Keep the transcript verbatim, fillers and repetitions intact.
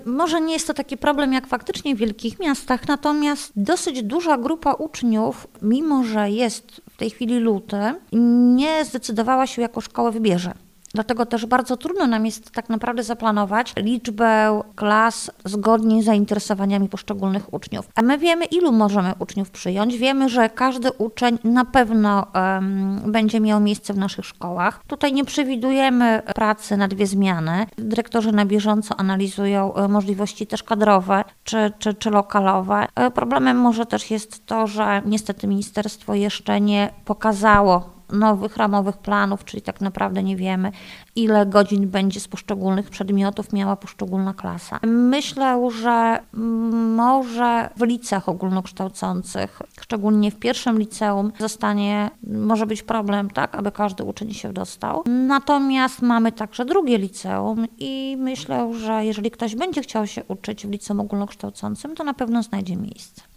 Może nie jest to taki problem jak faktycznie w wielkich miastach, natomiast dosyć duża grupa uczniów, mimo że jest w tej chwili luty, nie zdecydowała się, jaką szkołę wybierze. Dlatego też bardzo trudno nam jest tak naprawdę zaplanować liczbę klas zgodnie z zainteresowaniami poszczególnych uczniów. A my wiemy, ilu możemy uczniów przyjąć. Wiemy, że każdy uczeń na pewno um, będzie miał miejsce w naszych szkołach. Tutaj nie przewidujemy pracy na dwie zmiany. Dyrektorzy na bieżąco analizują możliwości też kadrowe czy, czy, czy lokalowe. Problemem może też jest to, że niestety ministerstwo jeszcze nie pokazało nowych ramowych planów, czyli tak naprawdę nie wiemy, ile godzin będzie z poszczególnych przedmiotów miała poszczególna klasa. Myślę, że może w liceach ogólnokształcących, szczególnie w pierwszym liceum, zostanie, może być problem, tak, aby każdy uczeń się dostał. Natomiast mamy także drugie liceum i myślę, że jeżeli ktoś będzie chciał się uczyć w liceum ogólnokształcącym, to na pewno znajdzie miejsce.